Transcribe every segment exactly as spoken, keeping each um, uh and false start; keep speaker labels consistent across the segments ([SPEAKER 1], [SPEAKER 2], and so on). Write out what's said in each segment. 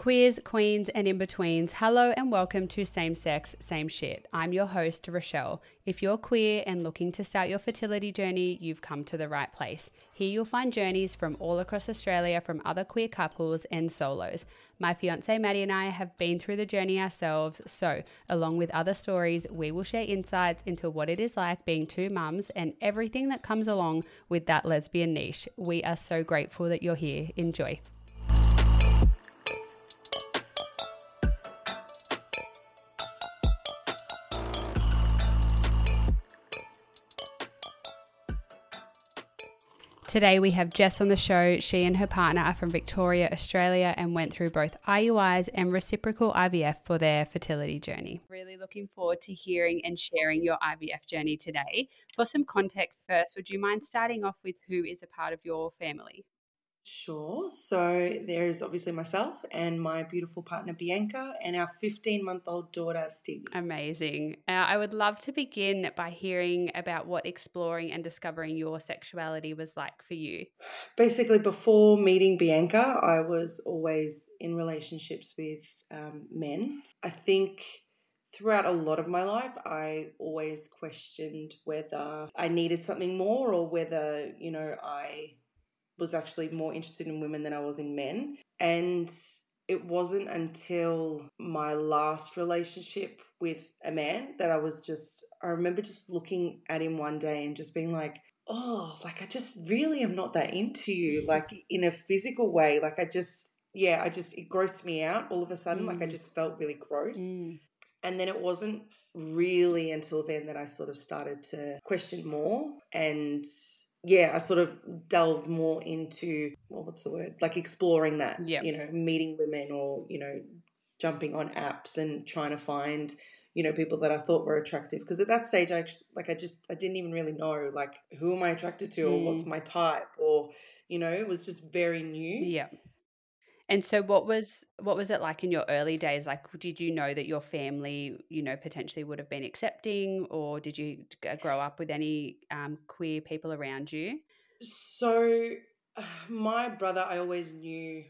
[SPEAKER 1] Queers, queens, and in-betweens, hello and welcome to Same Sex, Same Shit. I'm your host, Rochelle. If you're queer and looking to start your fertility journey, you've come to the right place. Here you'll find journeys from all across Australia from other queer couples and solos. My fiance Maddie and I have been through the journey ourselves, so along with other stories, we will share insights into what it is like being two mums and everything that comes along with that lesbian niche. We are so grateful that you're here. Enjoy. Today we have Jess on the show. She and her partner are from Victoria, Australia, and went through both I U Is and reciprocal I V F for their fertility journey. Really looking forward to hearing and sharing your I V F journey today. For some context first, would you mind starting off with who is a part of your family?
[SPEAKER 2] Sure. So there is obviously myself and my beautiful partner Bianca and our fifteen-month-old daughter Stevie.
[SPEAKER 1] Amazing. Uh, I would love to begin by hearing about what exploring and discovering your sexuality was like for you.
[SPEAKER 2] Basically, before meeting Bianca, I was always in relationships with um, men. I think throughout a lot of my life, I always questioned whether I needed something more or whether, you know, I was actually more interested in women than I was in men. And it wasn't until my last relationship with a man that I was just, I remember just looking at him one day and just being like, oh, like I just really am not that into you, like in a physical way. Like I just, yeah, I just, it grossed me out all of a sudden. Mm. Like I just felt really gross. Mm. And then it wasn't really until then that I sort of started to question more and yeah, I sort of delved more into, well, what's the word? Like exploring that, yep. You know, meeting women or, you know, jumping on apps and trying to find, you know, people that I thought were attractive. Because at that stage, I just, like, I just, I didn't even really know, like, who am I attracted to or mm. what's my type or, you know, it was just very new.
[SPEAKER 1] Yeah. And so what was what was it like in your early days? Like, did you know that your family, you know, potentially would have been accepting, or did you grow up with any um, queer people around you?
[SPEAKER 2] So my brother, I always knew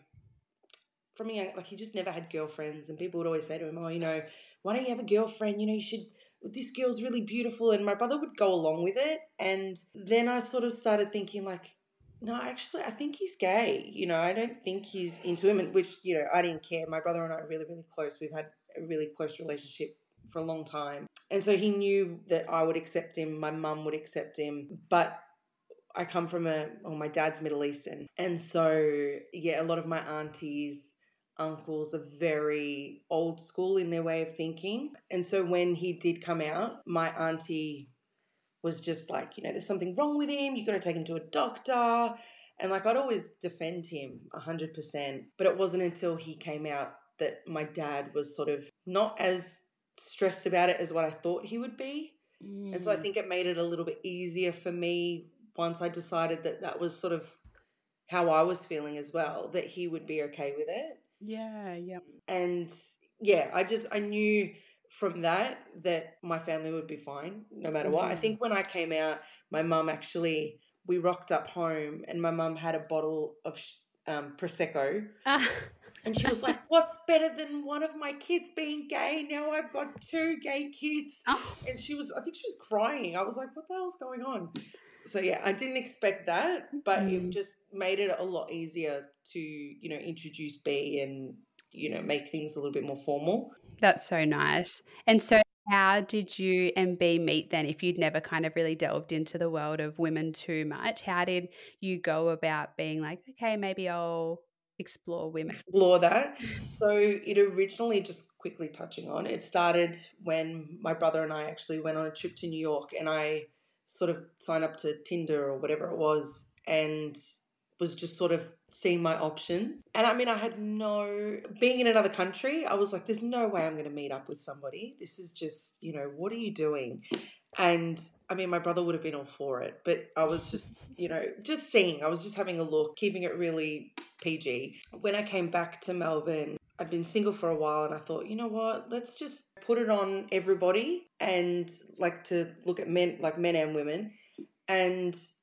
[SPEAKER 2] from young, like he just never had girlfriends, and people would always say to him, oh, you know, why don't you have a girlfriend? You know, you should, this girl's really beautiful. And my brother would go along with it. And then I sort of started thinking like, no, actually, I think he's gay. You know, I don't think he's into him, and which, you know, I didn't care. My brother and I are really, really close. We've had a really close relationship for a long time. And so he knew that I would accept him. My mum would accept him. But I come from a, well, my dad's Middle Eastern. And so, yeah, a lot of my aunties, uncles are very old school in their way of thinking. And so when he did come out, my auntie was just like, you know, there's something wrong with him. You've got to take him to a doctor. And like, I'd always defend him one hundred percent. But it wasn't until he came out that my dad was sort of not as stressed about it as what I thought he would be. Mm. And so I think it made it a little bit easier for me once I decided that that was sort of how I was feeling as well, that he would be okay with it.
[SPEAKER 1] Yeah, yeah.
[SPEAKER 2] And yeah, I just, I knew from that that my family would be fine no matter what. Mm. I think when I came out, my mum actually, we rocked up home and my mum had a bottle of um, Prosecco. Ah. And she was like, what's better than one of my kids being gay? Now I've got two gay kids. Oh. And she was, I think she was crying. I was like, what the hell's going on? So, yeah, I didn't expect that, but mm. it just made it a lot easier to, you know, introduce B and, you know, make things a little bit more formal.
[SPEAKER 1] That's so nice. And so how did you and B meet then, if you'd never kind of really delved into the world of women too much? How did you go about being like, okay, maybe I'll explore women?
[SPEAKER 2] Explore that. So it originally, just quickly touching on, it started when my brother and I actually went on a trip to New York and I sort of signed up to Tinder or whatever it was and was just sort of seeing my options. And I mean, I had no, being in another country, I was like, there's no way I'm going to meet up with somebody. This is just, you know, what are you doing? And I mean, my brother would have been all for it, but I was just, you know, just seeing, I was just having a look, keeping it really P G. When I came back to Melbourne, I'd been single for a while and I thought, you know what, let's just put it on everybody and like to look at men, like men and women. And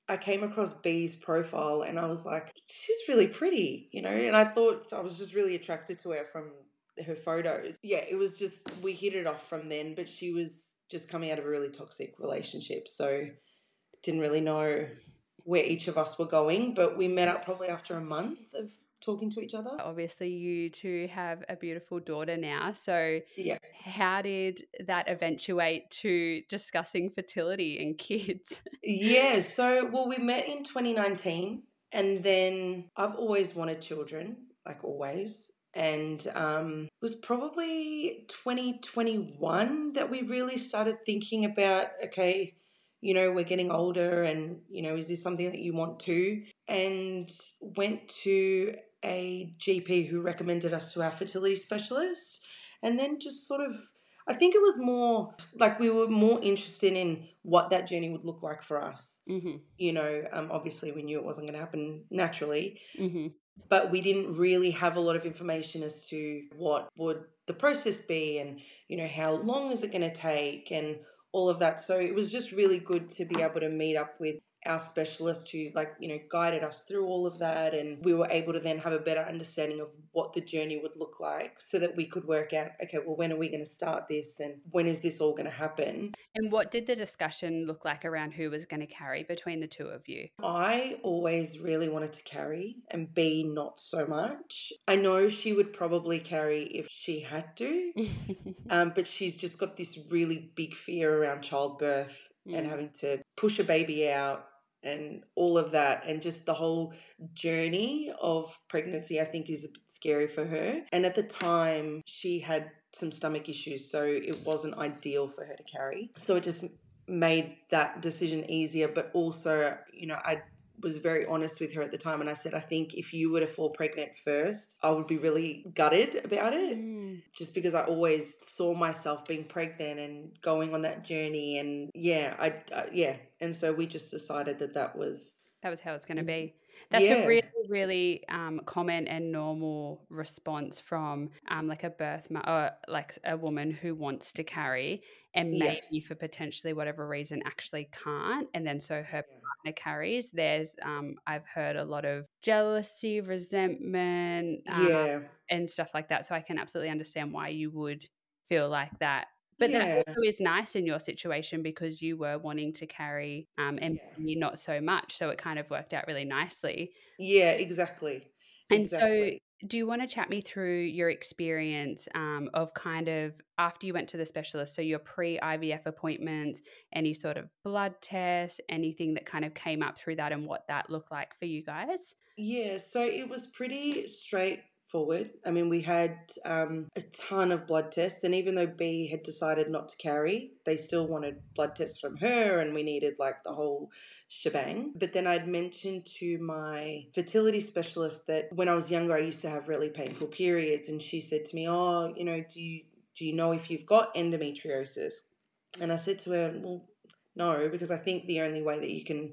[SPEAKER 2] I came across B's profile and I was like, she's really pretty, you know, and I thought I was just really attracted to her from her photos. Yeah, it was just, we hit it off from then, but she was just coming out of a really toxic relationship. So didn't really know where each of us were going, but we met up probably after a month of talking to each other.
[SPEAKER 1] Obviously, you two have a beautiful daughter now. So,
[SPEAKER 2] Yeah.
[SPEAKER 1] how did that eventuate to discussing fertility and kids?
[SPEAKER 2] Yeah. So, well, we met in twenty nineteen, and then I've always wanted children, like always. And um, it was probably twenty twenty-one that we really started thinking about, okay, you know, we're getting older and, you know, is this something that you want to? And went to a G P who recommended us to our fertility specialist. And then just sort of, I think it was more like we were more interested in what that journey would look like for us.
[SPEAKER 1] Mm-hmm.
[SPEAKER 2] You know, um, obviously we knew it wasn't going to happen naturally,
[SPEAKER 1] Mm-hmm.
[SPEAKER 2] but we didn't really have a lot of information as to what would the process be and, you know, how long is it going to take and all of that. So it was just really good to be able to meet up with our specialist who, like, you know, guided us through all of that, and we were able to then have a better understanding of what the journey would look like so that we could work out, okay, well, when are we going to start this and when is this all going to happen.
[SPEAKER 1] And what did the discussion look like around who was going to carry between the two of you?
[SPEAKER 2] I always really wanted to carry, and B not so much. I know she would probably carry if she had to, um, but she's just got this really big fear around childbirth and
[SPEAKER 1] Mm.
[SPEAKER 2] having to push a baby out and all of that, and just the whole journey of pregnancy, I think, is a bit scary for her. And at the time, she had some stomach issues, so it wasn't ideal for her to carry. So it just made that decision easier, but also, you know, I was very honest with her at the time, and I said, I think if you were to fall pregnant first, I would be really gutted about it.
[SPEAKER 1] Mm.
[SPEAKER 2] Just because I always saw myself being pregnant and going on that journey, and yeah, I, I yeah, and so we just decided that that was
[SPEAKER 1] That was how it's going to be.
[SPEAKER 2] Mm-hmm.
[SPEAKER 1] That's a
[SPEAKER 2] yeah,
[SPEAKER 1] really, really um, common and normal response from um, like a birth mo- or like a woman who wants to carry and
[SPEAKER 2] yeah,
[SPEAKER 1] maybe for potentially whatever reason actually can't, and then so her
[SPEAKER 2] yeah,
[SPEAKER 1] partner carries. There's um, I've heard a lot of jealousy, resentment, um,
[SPEAKER 2] yeah,
[SPEAKER 1] and stuff like that. So I can absolutely understand why you would feel like that. But that
[SPEAKER 2] yeah,
[SPEAKER 1] also is nice in your situation because you were wanting to carry um, and
[SPEAKER 2] yeah,
[SPEAKER 1] me not so much. So it kind of worked out really nicely.
[SPEAKER 2] yeah, exactly,
[SPEAKER 1] And so,
[SPEAKER 2] exactly.
[SPEAKER 1] do you want to chat me through your experience um, of kind of after you went to the specialist? So, your pre I V F appointments, any sort of blood tests, anything that kind of came up through that, and what that looked like for you guys?
[SPEAKER 2] Yeah, so it was pretty straightforward. I mean, we had um, a ton of blood tests, and even though B had decided not to carry, they still wanted blood tests from her, and we needed like the whole shebang. But then I'd mentioned to my fertility specialist that when I was younger, I used to have really painful periods, and she said to me, "Oh, you know, do you do you know if you've got endometriosis?" And I said to her, "Well, no, because I think the only way that you can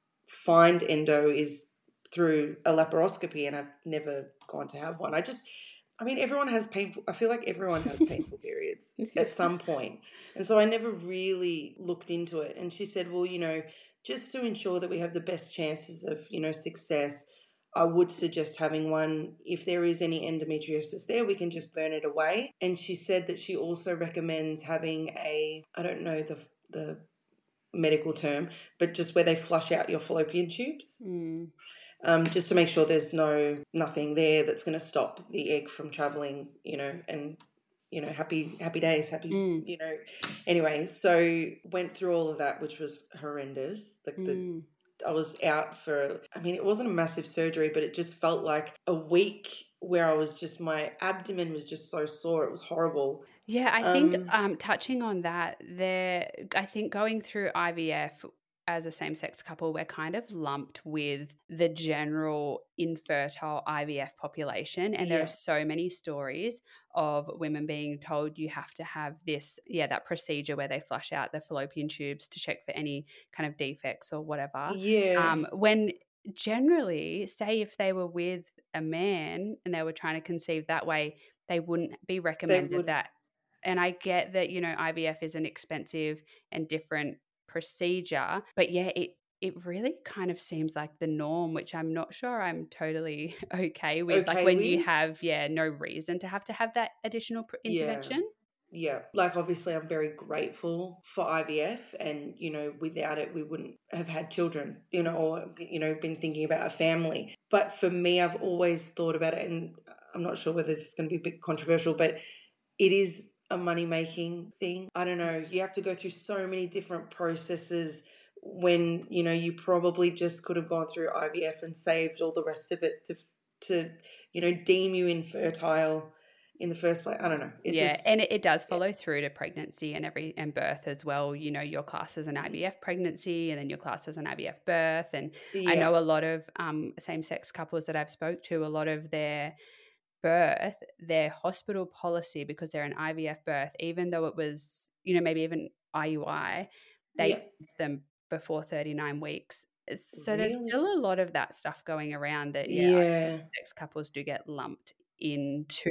[SPEAKER 2] find endo is through a laparoscopy, and I've never gone to have one. I just, I mean, everyone has painful, I feel like everyone has painful periods at some point. And so I never really looked into it. And she said, well, you know, just to ensure that we have the best chances of, you know, success, I would suggest having one. If there is any endometriosis there, we can just burn it away. And she said that she also recommends having a, I don't know the, the, medical term, but just where they flush out your fallopian tubes,
[SPEAKER 1] Mm.
[SPEAKER 2] um, just to make sure there's no nothing there that's going to stop the egg from traveling, you know, and you know, happy happy days, happy,
[SPEAKER 1] Mm.
[SPEAKER 2] you know. Anyway, so went through all of that, which was horrendous. Like the
[SPEAKER 1] Mm.
[SPEAKER 2] I was out for, I mean, it wasn't a massive surgery, but it just felt like a week where I was just, my abdomen was just so sore. It was horrible.
[SPEAKER 1] Yeah, I think
[SPEAKER 2] Um,
[SPEAKER 1] um, touching on that, there, I think going through I V F as a same-sex couple, we're kind of lumped with the general infertile I V F population, and there are
[SPEAKER 2] yeah,
[SPEAKER 1] so many stories of women being told you have to have this, yeah, that procedure where they flush out the fallopian tubes to check for any kind of defects or whatever.
[SPEAKER 2] yeah,
[SPEAKER 1] Um, when generally, say if they were with a man and they were trying to conceive that way, they wouldn't be
[SPEAKER 2] they
[SPEAKER 1] recommended
[SPEAKER 2] would,
[SPEAKER 1] that. And I get that, you know, I V F is an expensive and different procedure, but yeah, it it really kind of seems like the norm, which I'm not sure I'm totally okay with. Like
[SPEAKER 2] Okay
[SPEAKER 1] when you
[SPEAKER 2] with.
[SPEAKER 1] have, yeah, no reason to have to have that additional pr-
[SPEAKER 2] Yeah.
[SPEAKER 1] intervention.
[SPEAKER 2] Yeah. Like, obviously, I'm very grateful for I V F, and, you know, without it, we wouldn't have had children, you know, or, you know, been thinking about a family. But for me, I've always thought about it, and I'm not sure whether this is going to be a bit controversial, but it is a money-making thing. I don't know. You have to go through so many different processes when, you know, you probably just could have gone through I V F and saved all the rest of it to, to you know, deem you infertile in the first place. I don't know. It
[SPEAKER 1] Yeah,
[SPEAKER 2] just,
[SPEAKER 1] and it, it does
[SPEAKER 2] yeah.
[SPEAKER 1] follow through to pregnancy and every and birth as well. You know, your class as an I V F pregnancy, and then your class as an I V F birth. And I
[SPEAKER 2] Yeah.
[SPEAKER 1] know a lot of um, same-sex couples that I've spoke to, a lot of their birth, their hospital policy, because they're an I V F birth, even though it was, you know, maybe even I U I, they
[SPEAKER 2] Yeah.
[SPEAKER 1] use them before thirty-nine weeks. So there's
[SPEAKER 2] Really?
[SPEAKER 1] still a lot of that stuff going around that, yeah,
[SPEAKER 2] Yeah.
[SPEAKER 1] sex couples do get lumped into.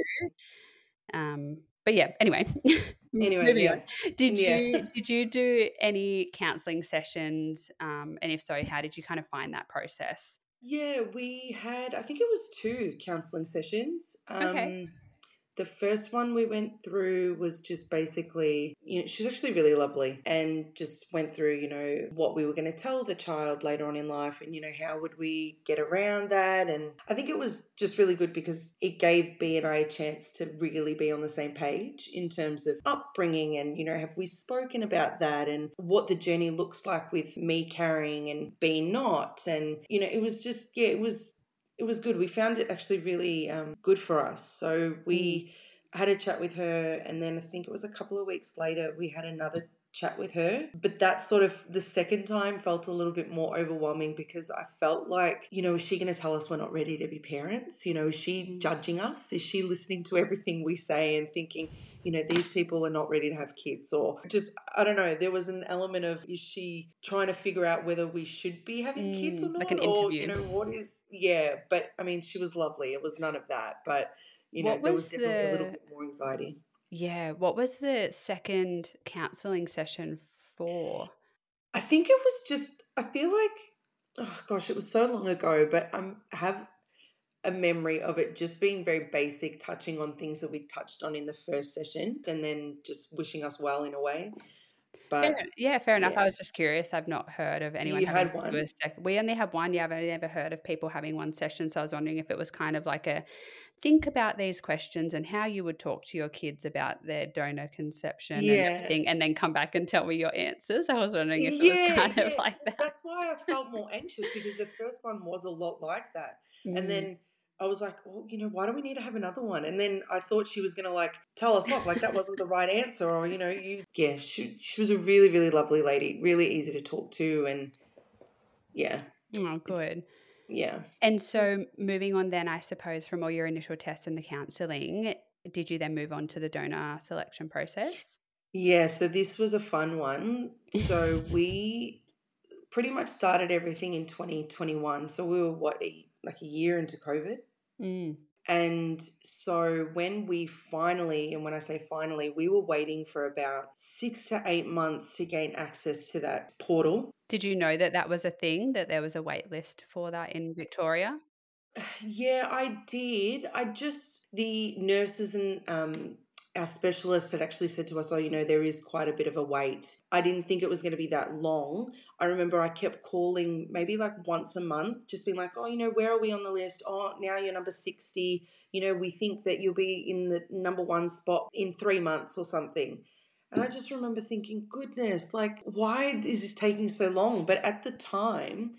[SPEAKER 1] Um, but yeah, anyway,
[SPEAKER 2] Anyway,
[SPEAKER 1] moving on.
[SPEAKER 2] yeah.
[SPEAKER 1] Did
[SPEAKER 2] Yeah.
[SPEAKER 1] you did you do any counselling sessions? Um, and if so, how did you kind of find that process?
[SPEAKER 2] Yeah, we had, I think it was two counselling sessions.
[SPEAKER 1] Okay.
[SPEAKER 2] Um, the first one we went through was just basically, you know, she was actually really lovely and just went through, you know, what we were going to tell the child later on in life and, you know, how would we get around that. And I think it was just really good because it gave B and I a chance to really be on the same page in terms of upbringing and, you know, have we spoken about that and what the journey looks like with me carrying and B not. And, you know, it was just, yeah, it was it was good. We found it actually really um, good for us. So we mm. had a chat with her, and then I think it was a couple of weeks later we had another chat with her. But that sort of the second time felt a little bit more overwhelming because I felt like, you know, is she going to tell us we're not ready to be parents? You know, is she mm. judging us? Is she listening to everything we say and thinking, you know, these people are not ready to have kids? Or just, I don't know, there was an element of, is she trying to figure out whether we should be having mm, kids or not?
[SPEAKER 1] Like an
[SPEAKER 2] or,
[SPEAKER 1] interview.
[SPEAKER 2] you know, what is, yeah. But, I mean, she was lovely. It was none of that. But, you know,
[SPEAKER 1] What
[SPEAKER 2] there
[SPEAKER 1] was
[SPEAKER 2] was definitely
[SPEAKER 1] the,
[SPEAKER 2] a little bit more anxiety.
[SPEAKER 1] Yeah, what was the second counselling session for?
[SPEAKER 2] I think it was just, I feel like, oh gosh, it was so long ago, but I have a memory of it just being very basic, touching on things that we touched on in the first session and then just wishing us well in a way. But
[SPEAKER 1] fair, yeah, fair enough.
[SPEAKER 2] yeah.
[SPEAKER 1] I was just curious. I've not heard of anyone
[SPEAKER 2] You
[SPEAKER 1] having
[SPEAKER 2] had
[SPEAKER 1] to
[SPEAKER 2] one?
[SPEAKER 1] do a second. We only have one. Yeah, I've only ever heard of people having one session. So I was wondering if it was kind of like a think about these questions and how you would talk to your kids about their donor conception and
[SPEAKER 2] Yeah.
[SPEAKER 1] everything, and then come back and tell me your answers. I was wondering if it was
[SPEAKER 2] Yeah,
[SPEAKER 1] kind of
[SPEAKER 2] yeah.
[SPEAKER 1] like that.
[SPEAKER 2] That's why I felt more anxious because the first one was a lot like that.
[SPEAKER 1] Mm.
[SPEAKER 2] And then I was like, well, you know, why do we need to have another one? And then I thought she was going to like tell us off, like that wasn't the right answer, or, you know, you, yeah, she, she was a really, really lovely lady, really easy to talk to. And yeah.
[SPEAKER 1] Oh, good.
[SPEAKER 2] Yeah.
[SPEAKER 1] And so moving on then, I suppose, from all your initial tests and the counselling, did you then move on to the donor selection process?
[SPEAKER 2] Yeah, so this was a fun one. So we pretty much started everything in twenty twenty-one. So we were, what, a, like a year into COVID?
[SPEAKER 1] Mm.
[SPEAKER 2] And so when we finally, and when I say finally, we were waiting for about six to eight months to gain access to that portal.
[SPEAKER 1] Did you know that that was a thing, that there was a wait list for that in Victoria?
[SPEAKER 2] Yeah, I did. I just, the nurses and um, our specialist had actually said to us, oh, you know, there is quite a bit of a wait. I didn't think it was going to be that long. I remember I kept calling maybe like once a month, just being like, oh, you know, where are we on the list? Oh, now you're number sixty. You know, we think that you'll be in the number one spot in three months or something. And I just remember thinking, goodness, like, why is this taking so long? But at the time,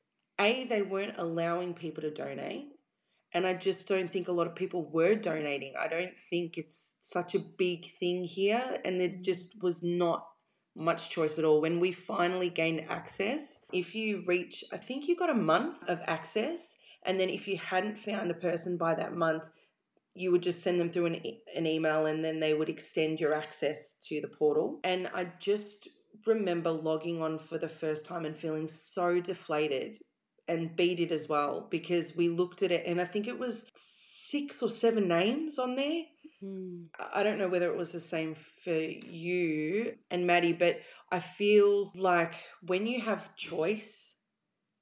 [SPEAKER 2] A, they weren't allowing people to donate. And I just don't think a lot of people were donating. I don't think it's such a big thing here. And there just was not much choice at all. When we finally gained access, if you reach, I think you got a month of access. And then if you hadn't found a person by that month, you would just send them through an, e- an email and then they would extend your access to the portal. And I just remember logging on for the first time and feeling so deflated, and B did as well, because we looked at it and I think it was six or seven names on there. Mm. I don't know whether it was the same for you and Maddie, but I feel like when you have choice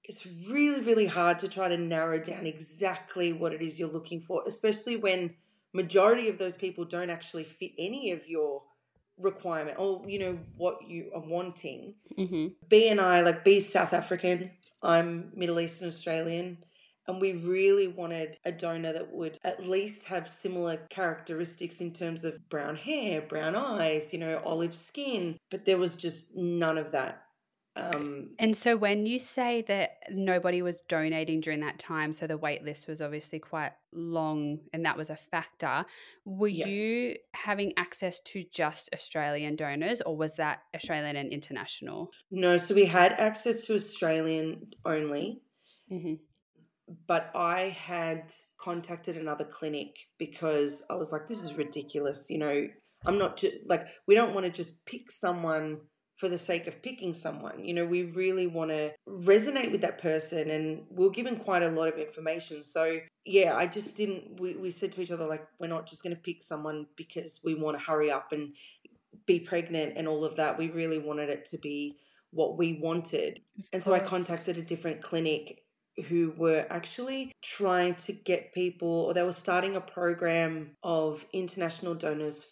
[SPEAKER 2] it's really, really hard to try to narrow down exactly what it is you're looking for, especially when majority of those people don't actually fit any of your requirement or, you know, what you are wanting.
[SPEAKER 1] Mm-hmm.
[SPEAKER 2] B and I, like B's South African, I'm Middle Eastern Australian, and we really wanted a donor that would at least have similar characteristics in terms of brown hair, brown eyes, you know, olive skin, but there was just none of that. Um,
[SPEAKER 1] And so when you say that nobody was donating during that time, so the wait list was obviously quite long and that was a factor, were
[SPEAKER 2] yeah.
[SPEAKER 1] you having access to just Australian donors or was that Australian and international?
[SPEAKER 2] No, so we had access to Australian only,
[SPEAKER 1] Mm-hmm.
[SPEAKER 2] but I had contacted another clinic because I was like, this is ridiculous. You know, I'm not just like, we don't want to just pick someone for the sake of picking someone. You know, we really want to resonate with that person, and we we're given quite a lot of information. So, yeah, I just didn't, we, we said to each other, like, we're not just going to pick someone because we want to hurry up and be pregnant and all of that. We really wanted it to be what we wanted. And so I contacted a different clinic who were actually trying to get people, or they were starting a program of international donors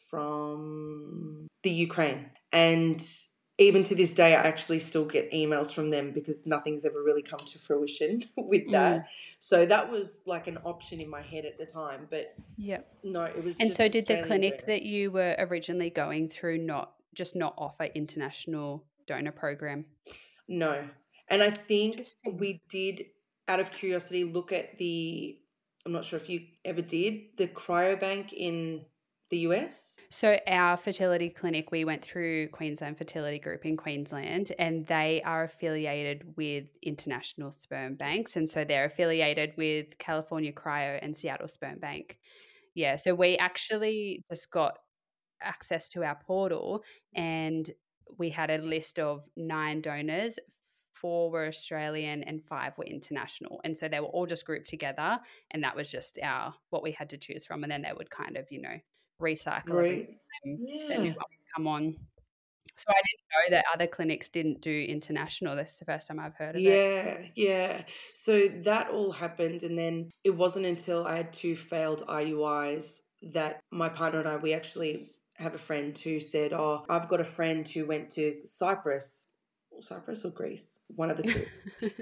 [SPEAKER 2] from the Ukraine. And even to this day, I actually still get emails from them because nothing's ever really come to fruition with that.
[SPEAKER 1] Mm.
[SPEAKER 2] So that was like an option in my head at the time. But
[SPEAKER 1] Yep.
[SPEAKER 2] no, it was
[SPEAKER 1] And
[SPEAKER 2] just
[SPEAKER 1] so did the
[SPEAKER 2] Australian
[SPEAKER 1] clinic that
[SPEAKER 2] donors.
[SPEAKER 1] you were originally going through not just not offer international donor program?
[SPEAKER 2] No. And I think
[SPEAKER 1] Interesting.
[SPEAKER 2] we did, out of curiosity, look at the, I'm not sure if you ever did, the cryobank in the U S.
[SPEAKER 1] So our fertility clinic, we went through Queensland Fertility Group in Queensland, and they are affiliated with international sperm banks. And so they're affiliated with California Cryo and Seattle Sperm Bank. Yeah. So we actually just got access to our portal and we had a list of nine donors. Four were Australian and five were international. And so they were all just grouped together. And that was just our what we had to choose from. And then they would kind of, you know, recycle every
[SPEAKER 2] Right.
[SPEAKER 1] time that new
[SPEAKER 2] Yeah.
[SPEAKER 1] one would come on. So I didn't know that other clinics didn't do international. This is the first time I've heard of it.
[SPEAKER 2] Yeah. Yeah. So that all happened. And then it wasn't until I had two failed I U Is that my partner and I, we actually have a friend who said, oh, I've got a friend who went to Cyprus, Cyprus or Greece, one of the two.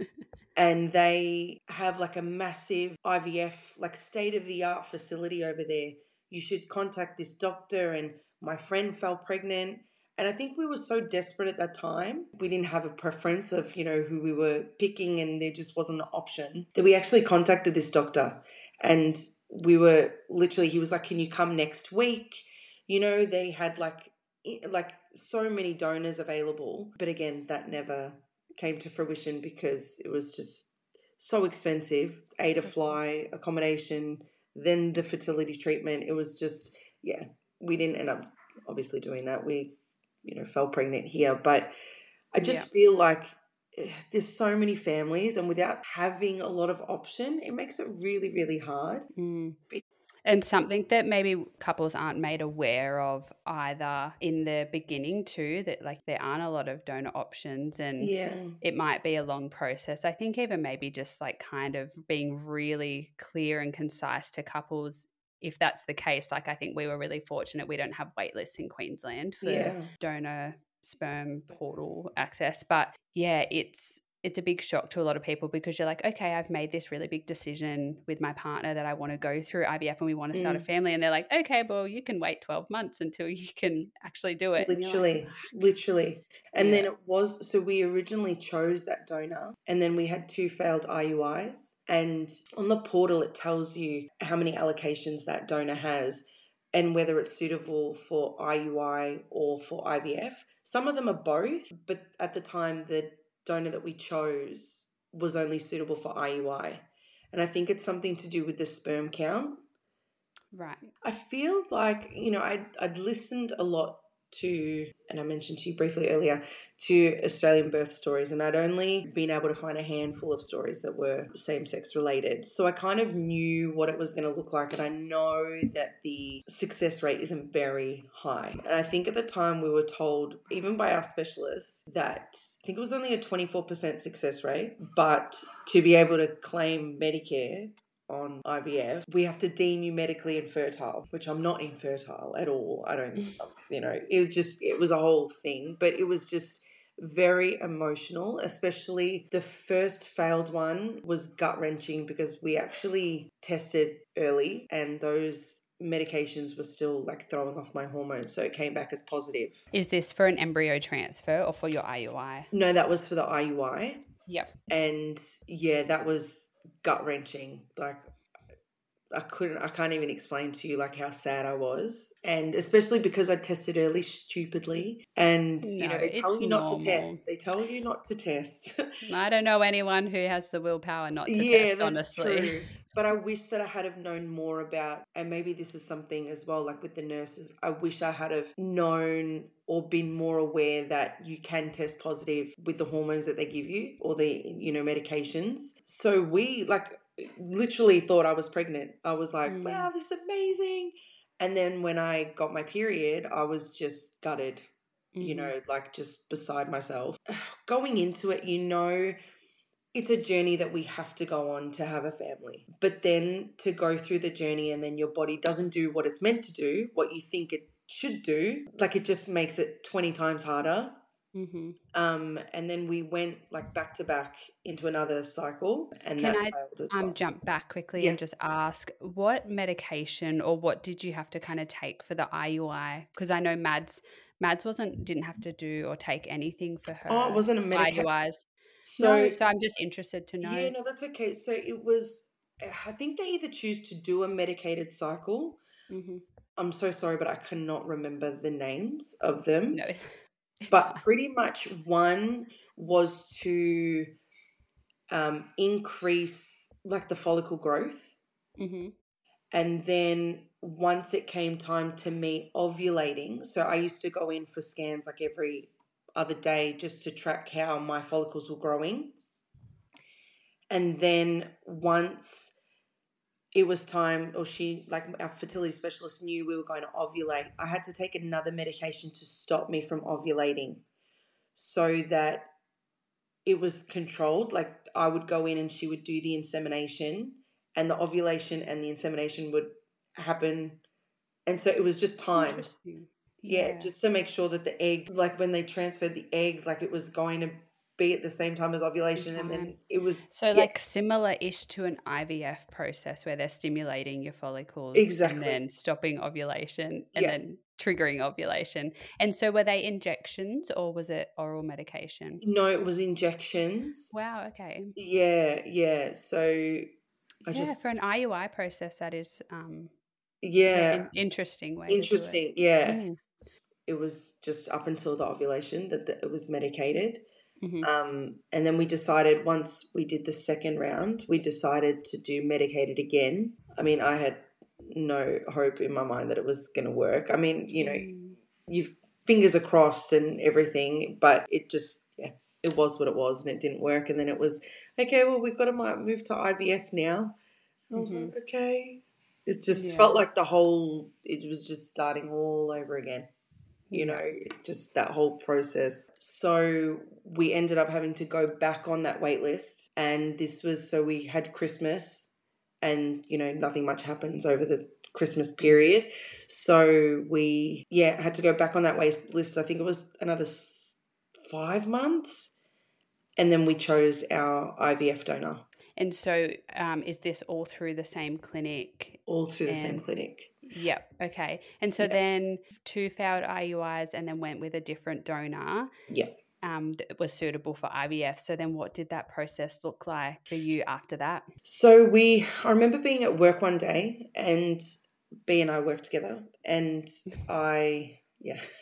[SPEAKER 2] And they have like a massive I V F, like state of the art facility over there. You should contact this doctor. And my friend fell pregnant. And I think we were so desperate at that time. We didn't have a preference of, you know, who we were picking, and there just wasn't an option that we actually contacted this doctor. And we were literally, he was like, can you come next week? You know, they had like, like so many donors available. But again, that never came to fruition because it was just so expensive. A to fly, accommodation, then the fertility treatment. It was just, yeah, we didn't end up obviously doing that. We, you know, fell pregnant here. But I just
[SPEAKER 1] Yeah.
[SPEAKER 2] feel like eh, there's so many families, and without having a lot of option, it makes it really, really hard.
[SPEAKER 1] Mm. And something that maybe couples aren't made aware of either in the beginning too, that like there aren't a lot of donor options and
[SPEAKER 2] Yeah.
[SPEAKER 1] it might be a long process. I think even maybe just like kind of being really clear and concise to couples, if that's the case. Like I think we were really fortunate we don't have wait lists in Queensland for
[SPEAKER 2] Yeah.
[SPEAKER 1] donor sperm portal access. But yeah, it's it's a big shock to a lot of people because you're like, okay, I've made this really big decision with my partner that I want to go through I V F and we want to start a
[SPEAKER 2] Mm.
[SPEAKER 1] family. And they're like, okay, well, you can wait twelve months until you can actually do it. And you're like,
[SPEAKER 2] Literally, literally. And then
[SPEAKER 1] yeah.
[SPEAKER 2] it was, so we originally chose that donor, and then we had two failed I U Is. And on the portal, it tells you how many allocations that donor has and whether it's suitable for I U I or for I V F. Some of them are both, but at the time, the donor that we chose was only suitable for I U I. And I think it's something to do with the sperm count.
[SPEAKER 1] Right.
[SPEAKER 2] I feel like, you know, I'd, I'd listened a lot to, and I mentioned to you briefly earlier, to Australian birth stories, and I'd only been able to find a handful of stories that were same-sex related. So I kind of knew what it was going to look like, and I know that the success rate isn't very high. And I think at the time we were told, even by our specialists, that I think it was only a twenty-four percent success rate, but to be able to claim Medicare on I V F, we have to deem you medically infertile, which I'm not infertile at all. I don't, you know, it was just, it was a whole thing, but it was just very emotional, especially the first failed one was gut-wrenching because we actually tested early and those medications were still like throwing off my hormones, so it came back as positive.
[SPEAKER 1] Is this for an embryo transfer or for your I U I?
[SPEAKER 2] No, that was for the I U I.
[SPEAKER 1] Yep.
[SPEAKER 2] And yeah, that was gut-wrenching. Like I couldn't, I can't even explain to you like how sad I was. And especially because I tested early stupidly. And,
[SPEAKER 1] No,
[SPEAKER 2] you know, they tell
[SPEAKER 1] it's
[SPEAKER 2] you not
[SPEAKER 1] normal.
[SPEAKER 2] to test. They tell you not to test.
[SPEAKER 1] I don't know anyone who has the willpower not to
[SPEAKER 2] yeah,
[SPEAKER 1] test,
[SPEAKER 2] that's
[SPEAKER 1] honestly.
[SPEAKER 2] true. But I wish that I had have known more about, and maybe this is something as well, like with the nurses, I wish I had have known or been more aware that you can test positive with the hormones that they give you or the, you know, medications. So we like literally thought I was pregnant. I was like,
[SPEAKER 1] Mm.
[SPEAKER 2] wow, this is amazing. And then when I got my period, I was just gutted,
[SPEAKER 1] Mm-hmm.
[SPEAKER 2] you know, like just beside myself. Going into it, you know, it's a journey that we have to go on to have a family. But then to go through the journey and then your body doesn't do what it's meant to do, what you think it should do, like it just makes it twenty times harder.
[SPEAKER 1] Mm-hmm.
[SPEAKER 2] Um, and then we went like back to back into another cycle, and
[SPEAKER 1] Can
[SPEAKER 2] that
[SPEAKER 1] I
[SPEAKER 2] failed as
[SPEAKER 1] um
[SPEAKER 2] well.
[SPEAKER 1] jump back quickly
[SPEAKER 2] Yeah.
[SPEAKER 1] and just ask what medication or what did you have to kind of take for the I U I? Because I know Mads Mads wasn't didn't have to do or take anything for her
[SPEAKER 2] Oh, it wasn't a medication.
[SPEAKER 1] I U Is.
[SPEAKER 2] So
[SPEAKER 1] No, so I'm just interested to know.
[SPEAKER 2] yeah, no, that's okay. So it was, I think they either choose to do a medicated cycle.
[SPEAKER 1] Mm-hmm.
[SPEAKER 2] I'm so sorry, but I cannot remember the names of them.
[SPEAKER 1] No, it's, it's
[SPEAKER 2] But
[SPEAKER 1] fine.
[SPEAKER 2] pretty much one was to um, increase like the follicle growth.
[SPEAKER 1] Mm-hmm.
[SPEAKER 2] And then once it came time to me ovulating, so I used to go in for scans like every other day just to track how my follicles were growing. And then once it was time, or she, like our fertility specialist knew we were going to ovulate, I had to take another medication to stop me from ovulating so that it was controlled. Like I would go in and she would do the insemination and the ovulation and the insemination would happen. And so it was just timed.
[SPEAKER 1] Interesting.
[SPEAKER 2] Yeah.
[SPEAKER 1] Yeah.
[SPEAKER 2] Just to make sure that the egg, like when they transferred the egg, like it was going to be at the same time as ovulation. And then it was.
[SPEAKER 1] So
[SPEAKER 2] yeah,
[SPEAKER 1] like similar-ish to an I V F process where they're stimulating your follicles
[SPEAKER 2] exactly.
[SPEAKER 1] and then stopping ovulation and
[SPEAKER 2] Yeah.
[SPEAKER 1] then triggering ovulation. And so were they injections or was it oral medication?
[SPEAKER 2] No, it was injections.
[SPEAKER 1] Wow, okay.
[SPEAKER 2] Yeah, yeah. So I
[SPEAKER 1] yeah,
[SPEAKER 2] just.
[SPEAKER 1] for an I U I process, that is um,
[SPEAKER 2] Yeah.
[SPEAKER 1] an interesting way
[SPEAKER 2] Interesting.
[SPEAKER 1] to do it.
[SPEAKER 2] Yeah.
[SPEAKER 1] Mm.
[SPEAKER 2] It was just up until the ovulation that the, it was medicated.
[SPEAKER 1] Mm-hmm.
[SPEAKER 2] Um, and then we decided once we did the second round, we decided to do medicated again. I mean, I had no hope in my mind that it was going to work. I mean, you know,
[SPEAKER 1] Mm.
[SPEAKER 2] you've fingers are crossed and everything, but it just, yeah, it was what it was and it didn't work. And then it was, okay, well, we've got to move to I V F now. And I was
[SPEAKER 1] Mm-hmm.
[SPEAKER 2] like, okay. It just
[SPEAKER 1] Yeah.
[SPEAKER 2] felt like the whole, it was just starting all over again. You
[SPEAKER 1] Yeah.
[SPEAKER 2] know, just that whole process. So we ended up having to go back on that wait list. And this was, so we had Christmas and, you know, nothing much happens over the Christmas period. So we, yeah, had to go back on that wait list. I think it was another s- five months. And then we chose our I V F donor.
[SPEAKER 1] And so um, is this all through the same clinic?
[SPEAKER 2] All through the
[SPEAKER 1] And-
[SPEAKER 2] same clinic.
[SPEAKER 1] Yep. Okay. And so
[SPEAKER 2] Yep.
[SPEAKER 1] then two failed I U Is and then went with a different donor
[SPEAKER 2] Yeah.
[SPEAKER 1] um, that was suitable for I V F. So then what did that process look like for you after that?
[SPEAKER 2] So we, I remember being at work one day and B and I worked together and I, yeah,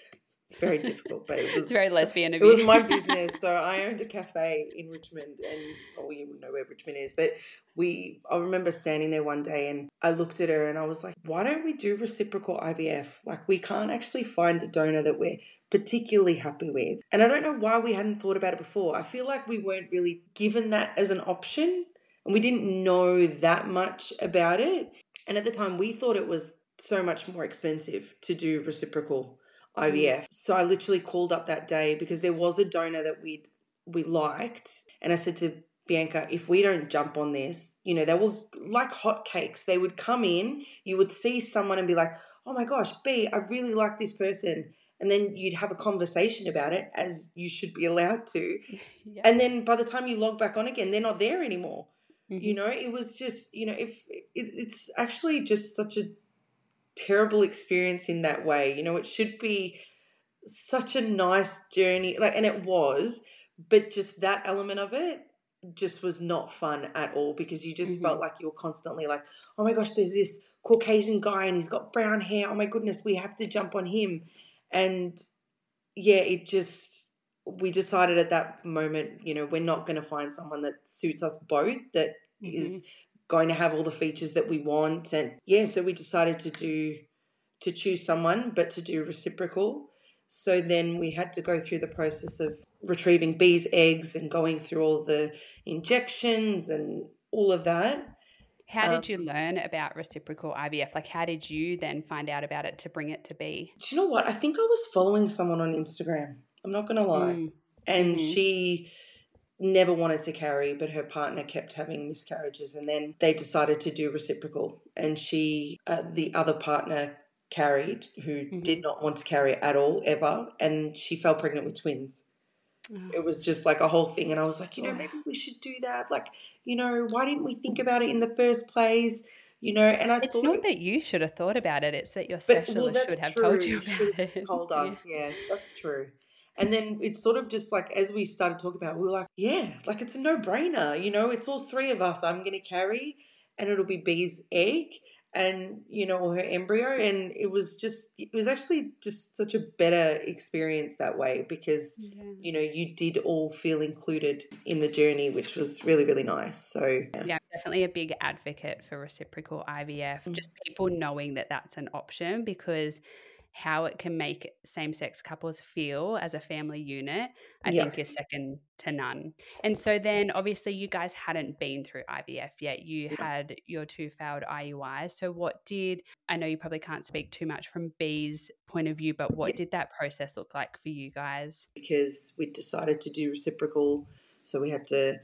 [SPEAKER 2] It's very difficult, but it was
[SPEAKER 1] it's very lesbian of
[SPEAKER 2] it
[SPEAKER 1] you.
[SPEAKER 2] was my business. So I owned a cafe in Richmond, and well, you wouldn't know where Richmond is, but we I remember standing there one day and I looked at her and I was like, why don't we do reciprocal I V F? Like, we can't actually find a donor that we're particularly happy with. And I don't know why we hadn't thought about it before. I feel like we weren't really given that as an option, and we didn't know that much about it. And at the time we thought it was so much more expensive to do reciprocal I V F. Mm. So I literally called up that day because there was a donor that we'd we liked, and I said to Bianca, if we don't jump on this, you know, they were like hotcakes. They would come in, you would see someone and be like, oh my gosh, B, I really like this person. And then you'd have a conversation about it, as you should be allowed to. Yeah. And then by the time you log back on again, they're not there anymore. Mm-hmm. You know, it was just, you know, if it, it's actually just such a terrible experience in that way. You know, it should be such a nice journey, like, and it was, but just that element of it just was not fun at all, because you just mm-hmm. felt like you were constantly like, oh my gosh, there's this Caucasian guy and he's got brown hair. Oh my goodness, we have to jump on him. And yeah, it just, we decided at that moment, you know, we're not going to find someone that suits us both, that mm-hmm. is going to have all the features that we want. And yeah, so we decided to do, to choose someone, but to do reciprocal. So then we had to go through the process of retrieving B's eggs and going through all the injections and all of that.
[SPEAKER 1] How did you um, learn about reciprocal I V F? Like, how did you then find out about it to bring it to B?
[SPEAKER 2] Do you know what? I think I was following someone on Instagram. I'm not going to lie. Mm. And mm-hmm. she never wanted to carry, but her partner kept having miscarriages. And then they decided to do reciprocal. And she, uh, the other partner carried, who mm-hmm. did not want to carry at all, ever. And she fell pregnant with twins. Oh. It was just like a whole thing. And I was like, you know, maybe we should do that. Like, you know, why didn't we think about it in the first place? You know, and I
[SPEAKER 1] it's
[SPEAKER 2] thought...
[SPEAKER 1] not that you should have thought about it. It's that your specialist but, well, should have true. told you about
[SPEAKER 2] should have
[SPEAKER 1] it.
[SPEAKER 2] told us, yeah. yeah, that's true. And then it's sort of just like, as we started talking about it, we were like, yeah, like it's a no-brainer. You know, it's all three of us I'm going to carry, and it'll be B's egg and, you know, or her embryo. And it was just, it was actually just such a better experience that way, because, yeah. you know, you did all feel included in the journey, which was really, really nice. So,
[SPEAKER 1] yeah, yeah definitely a big advocate for reciprocal I V F, mm-hmm. just people knowing that that's an option, because how it can make same-sex couples feel as a family unit, I yeah. think is second to none. And so then obviously you guys hadn't been through I V F yet. You yeah. had your two failed I U Is. So what did, I know you probably can't speak too much from B's point of view, but what yeah. did that process look like for you guys?
[SPEAKER 2] Because we decided to do reciprocal, so we had to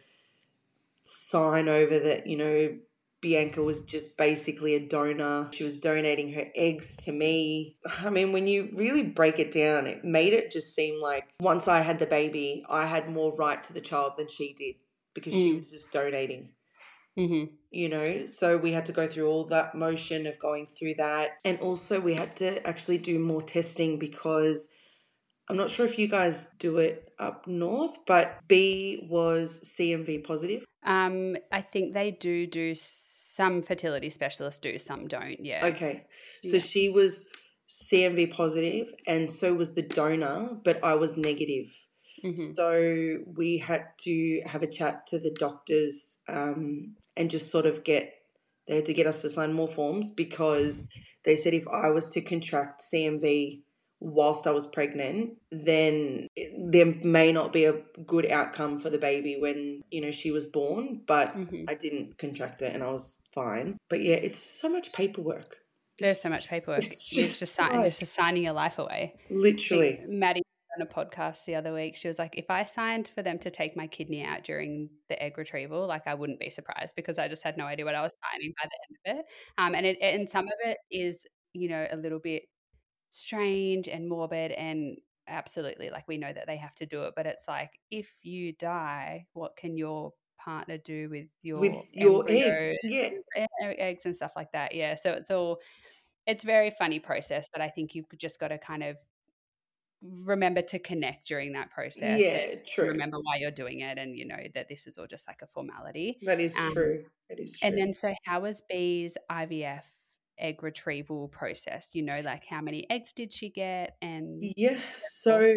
[SPEAKER 2] sign over that, you know, Bianca was just basically a donor. She was donating her eggs to me. I mean, when you really break it down, it made it just seem like once I had the baby, I had more right to the child than she did, because mm. she was just donating. Mm-hmm. You know, so we had to go through all that motion of going through that. And also we had to actually do more testing, because I'm not sure if you guys do it up north, but B was C M V positive.
[SPEAKER 1] Um, I think they do do some fertility specialists do, some don't, yeah.
[SPEAKER 2] Okay. So yeah. she was C M V positive, and so was the donor, but I was negative. Mm-hmm. So we had to have a chat to the doctors um, and just sort of get, they had to get us to sign more forms, because they said if I was to contract C M V whilst I was pregnant, then there may not be a good outcome for the baby when, you know, she was born, but mm-hmm. I didn't contract it and I was fine. But yeah, it's so much paperwork.
[SPEAKER 1] There's
[SPEAKER 2] it's
[SPEAKER 1] so much
[SPEAKER 2] just,
[SPEAKER 1] paperwork.
[SPEAKER 2] It's
[SPEAKER 1] You're
[SPEAKER 2] just,
[SPEAKER 1] just, sign, just signing your life away.
[SPEAKER 2] Literally.
[SPEAKER 1] Maddie on a podcast the other week, she was like, if I signed for them to take my kidney out during the egg retrieval, like I wouldn't be surprised, because I just had no idea what I was signing by the end of it. Um, and it and some of it is, you know, a little bit strange and morbid, and absolutely, like, we know that they have to do it, but it's like, if you die, what can your partner do with your
[SPEAKER 2] with your eggs, yeah,
[SPEAKER 1] eggs and stuff like that? Yeah, so it's all, it's a very funny process, but I think you've just got to kind of remember to connect during that process.
[SPEAKER 2] Yeah, true.
[SPEAKER 1] Remember why you're doing it, and you know that this is all just like a formality.
[SPEAKER 2] That is
[SPEAKER 1] um,
[SPEAKER 2] true. That is true.
[SPEAKER 1] And then, so how was B's I V F egg retrieval process? You know, like how many eggs did she get? And
[SPEAKER 2] Yeah, so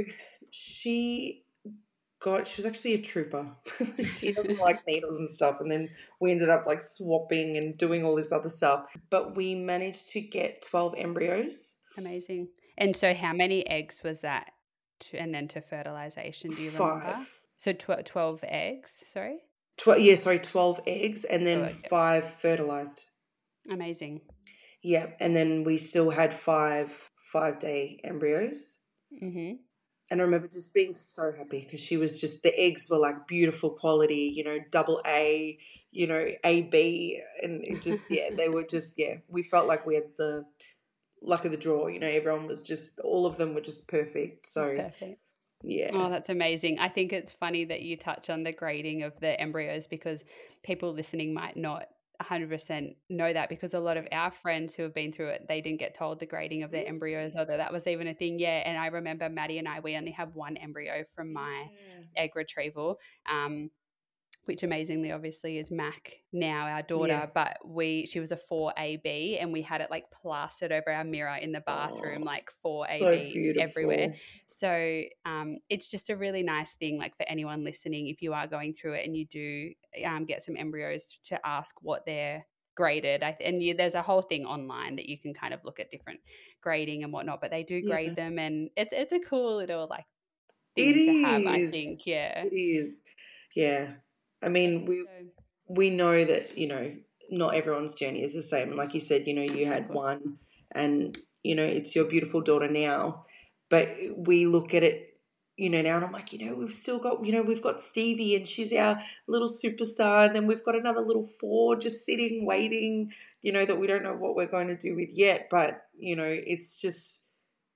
[SPEAKER 2] she got, she was actually a trooper. She doesn't like needles and stuff. And then we ended up like swapping and doing all this other stuff. But we managed to get twelve embryos.
[SPEAKER 1] Amazing. And so how many eggs was that? To, and then to fertilization, do you remember?
[SPEAKER 2] Five.
[SPEAKER 1] So tw- twelve eggs, sorry?
[SPEAKER 2] Twelve, yeah, sorry, twelve eggs and then
[SPEAKER 1] Oh, yeah.
[SPEAKER 2] five fertilized.
[SPEAKER 1] Amazing.
[SPEAKER 2] Yeah, and then we still had five five-day embryos.
[SPEAKER 1] Mm-hmm.
[SPEAKER 2] And I remember just being so happy because she was just, the eggs were like beautiful quality, you know, double A, you know, A B. And it just, yeah, they were just, yeah, we felt like we had the luck of the draw. You know, everyone was just, all of them were just perfect. So,
[SPEAKER 1] That's perfect.
[SPEAKER 2] yeah.
[SPEAKER 1] Oh, that's amazing. I think it's funny that you touch on the grading of the embryos because people listening might not one hundred percent know that, because a lot of our friends who have been through it, they didn't get told the grading of their embryos, or that that was even a thing. Yeah. And I remember Maddie and I, we only have one embryo from my
[SPEAKER 2] Yeah.
[SPEAKER 1] egg retrieval. Um, which amazingly obviously is Mac now, our daughter,
[SPEAKER 2] Yeah.
[SPEAKER 1] but we she was a four A B and we had it like plastered over our mirror in the bathroom,
[SPEAKER 2] Oh,
[SPEAKER 1] like four A B
[SPEAKER 2] so beautiful.
[SPEAKER 1] everywhere. So um, it's just a really nice thing, like for anyone listening, if you are going through it and you do um, get some embryos, to ask what they're graded. I, and you, there's a whole thing online that you can kind of look at different grading and whatnot, but they do
[SPEAKER 2] Yeah.
[SPEAKER 1] grade them, and it's it's a cool little like
[SPEAKER 2] It
[SPEAKER 1] thing to have, I
[SPEAKER 2] is.
[SPEAKER 1] think. Yeah.
[SPEAKER 2] It is. Yeah. I mean, we
[SPEAKER 1] So,
[SPEAKER 2] we know that, you know, not everyone's journey is the same. Like you said, you know, you had one and, you know, it's your beautiful daughter now. But we look at it, you know, now and I'm like, you know, we've still got, you know, we've got Stevie and she's our little superstar. And then we've got another little four just sitting, waiting, you know, that we don't know what we're going to do with yet. But, you know, it's just,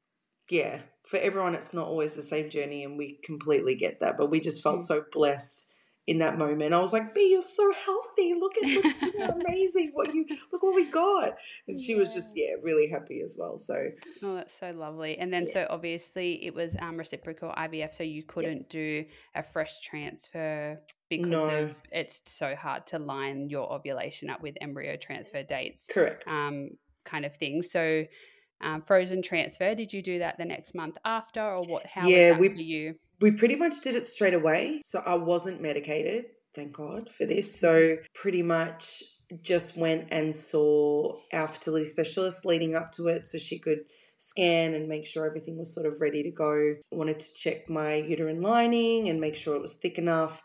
[SPEAKER 2] yeah, for everyone, it's not always the same journey, and we completely get that. But we just felt
[SPEAKER 1] Mm.
[SPEAKER 2] so blessed in that moment. I was like, B, you're so healthy. Look at, look, you're amazing. What you, look what we got. And she was just, yeah, really happy as well. So,
[SPEAKER 1] Oh, that's so lovely. And then
[SPEAKER 2] Yeah.
[SPEAKER 1] so obviously it was um, reciprocal I V F, so you couldn't do a fresh transfer because
[SPEAKER 2] No.
[SPEAKER 1] of it's so hard to line your ovulation up with embryo transfer dates,
[SPEAKER 2] Correct.
[SPEAKER 1] um, kind of thing. So um, frozen transfer, did you do that the next month after, or what? How was
[SPEAKER 2] Yeah,
[SPEAKER 1] that
[SPEAKER 2] we
[SPEAKER 1] for you?
[SPEAKER 2] we pretty much did it straight away. So I wasn't medicated, thank God for this. So pretty much just went and saw our fertility specialist leading up to it so she could scan and make sure everything was sort of ready to go. Wanted to check my uterine lining and make sure it was thick enough.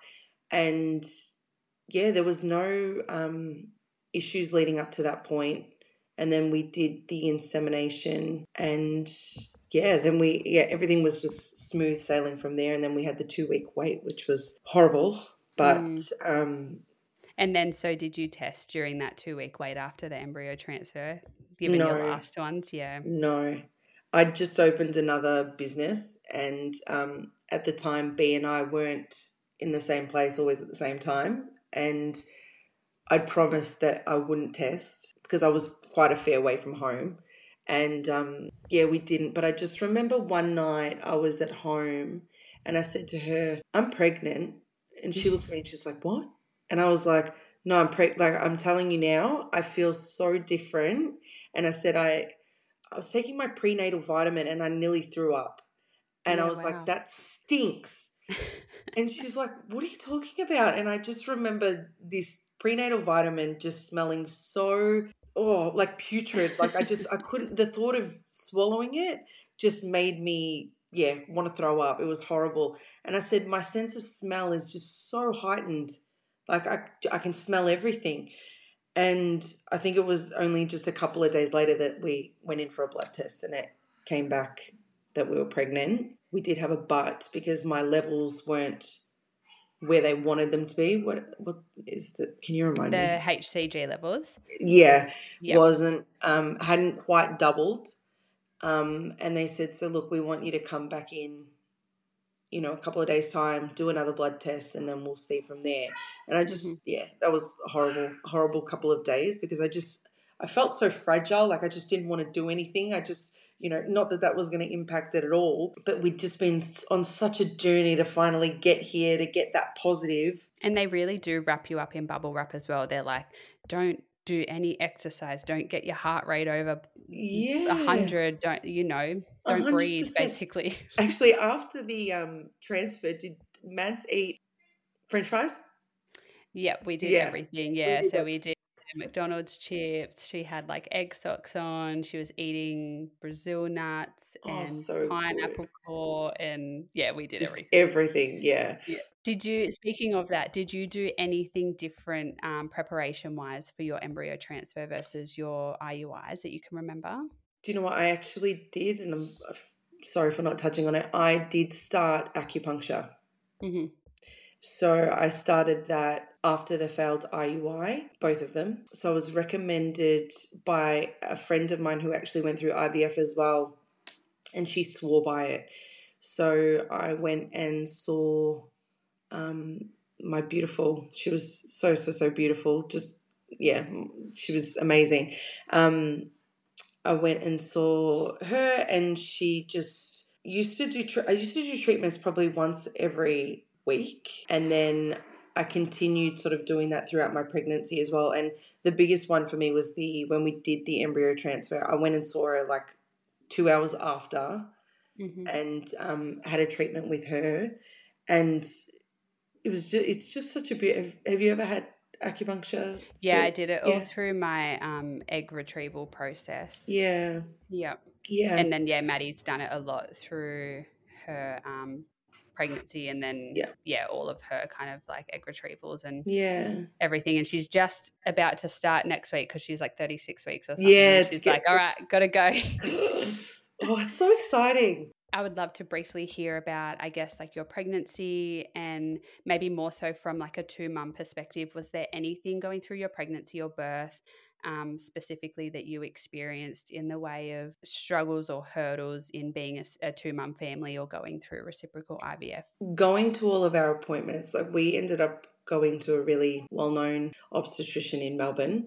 [SPEAKER 2] And yeah, there was no um, issues leading up to that point. And then we did the insemination, and yeah, then we, yeah, everything was just smooth sailing from there. And then we had the two week wait, which was horrible. But,
[SPEAKER 1] Mm.
[SPEAKER 2] um,
[SPEAKER 1] And then so did you test during that two week wait after the embryo transfer, given your
[SPEAKER 2] no,
[SPEAKER 1] last ones? Yeah.
[SPEAKER 2] no. I'd just opened another business, and um, at the time, B and I weren't in the same place always at the same time. And I'd promised that I wouldn't test because I was quite a fair way from home. And um, yeah, we didn't. But I just remember one night I was at home and I said to her, I'm pregnant. And she looks at me and she's like, what? And I was like, no, I'm pregnant. Like, I'm telling you now, I feel so different. And I said, I, I was taking my prenatal vitamin and I nearly threw up. And
[SPEAKER 1] Yeah,
[SPEAKER 2] I was
[SPEAKER 1] wow.
[SPEAKER 2] like, that stinks. And she's like, what are you talking about? And I just remember this prenatal vitamin just smelling so, oh, like putrid. Like I just, I couldn't, the thought of swallowing it just made me, yeah, want to throw up. It was horrible. And I said, my sense of smell is just so heightened. Like I, I can smell everything. And I think it was only just a couple of days later that we went in for a blood test and it came back that we were pregnant. We did have a but because my levels weren't where they wanted them to be. What what is the, can you remind
[SPEAKER 1] The
[SPEAKER 2] me?
[SPEAKER 1] H C G levels?
[SPEAKER 2] Yeah,
[SPEAKER 1] Yep.
[SPEAKER 2] wasn't, um, hadn't quite doubled. Um, and they said, so look, we want you to come back in, you know, a couple of days time, do another blood test, and then we'll see from there. And I just,
[SPEAKER 1] Mhm.
[SPEAKER 2] yeah, that was a horrible, horrible couple of days because I just, I felt so fragile. Like I just didn't want to do anything. I just, you know, not that that was going to impact it at all, but we'd just been on such a journey to finally get here, to get that positive.
[SPEAKER 1] And they really do wrap you up in bubble wrap as well. They're like, don't do any exercise, don't get your heart rate over
[SPEAKER 2] Yeah.
[SPEAKER 1] a hundred, don't, you know, don't breathe, basically.
[SPEAKER 2] Actually, after the um, transfer, did Mads eat French fries?
[SPEAKER 1] Yeah, we did
[SPEAKER 2] Yeah,
[SPEAKER 1] everything.
[SPEAKER 2] we
[SPEAKER 1] Yeah,
[SPEAKER 2] did
[SPEAKER 1] so
[SPEAKER 2] that
[SPEAKER 1] we
[SPEAKER 2] too.
[SPEAKER 1] did McDonald's chips. She had like egg socks on. She was eating Brazil nuts
[SPEAKER 2] Oh,
[SPEAKER 1] and
[SPEAKER 2] so
[SPEAKER 1] pineapple
[SPEAKER 2] good.
[SPEAKER 1] core, and yeah, we did
[SPEAKER 2] Just
[SPEAKER 1] everything.
[SPEAKER 2] everything, yeah.
[SPEAKER 1] Yeah. Did you, speaking of that, did you do anything different um, preparation wise for your embryo transfer versus your I U Is that you can remember?
[SPEAKER 2] Do you know what I actually did? And I'm uh, sorry for not touching on it. I did start acupuncture.
[SPEAKER 1] Mm-hmm.
[SPEAKER 2] So I started that after the failed I U I, both of them. So I was recommended by a friend of mine who actually went through I V F as well, and she swore by it. So I went and saw um, my beautiful, she was so, so, so beautiful. Just, yeah, she was amazing. Um, I went and saw her, and she just used to do, I used to do treatments probably once every week. And then I continued sort of doing that throughout my pregnancy as well. And the biggest one for me was the, when we did the embryo transfer, I went and saw her like two hours after,
[SPEAKER 1] Mm-hmm.
[SPEAKER 2] and um, had a treatment with her. And it was just, it's just such a beautiful, have, have you ever had acupuncture?
[SPEAKER 1] Yeah,
[SPEAKER 2] Feel,
[SPEAKER 1] I did it all
[SPEAKER 2] yeah.
[SPEAKER 1] through my um, egg retrieval process.
[SPEAKER 2] Yeah.
[SPEAKER 1] Yep.
[SPEAKER 2] Yeah.
[SPEAKER 1] And then, yeah, Maddie's done it a lot through her um, pregnancy, and then,
[SPEAKER 2] Yeah.
[SPEAKER 1] yeah, all of her kind of like egg retrievals and
[SPEAKER 2] Yeah.
[SPEAKER 1] everything. And she's just about to start next week because she's like thirty-six weeks or something.
[SPEAKER 2] Yeah,
[SPEAKER 1] And
[SPEAKER 2] to
[SPEAKER 1] she's
[SPEAKER 2] get-
[SPEAKER 1] like, all right, got to go.
[SPEAKER 2] Oh, it's so exciting.
[SPEAKER 1] I would love to briefly hear about, I guess, like your pregnancy, and maybe more so from like a two-mum perspective. Was there anything going through your pregnancy or birth um, specifically that you experienced in the way of struggles or hurdles in being a, a two-mum family or going through reciprocal I V F?
[SPEAKER 2] Going to all of our appointments, like we ended up going to a really well-known obstetrician in Melbourne.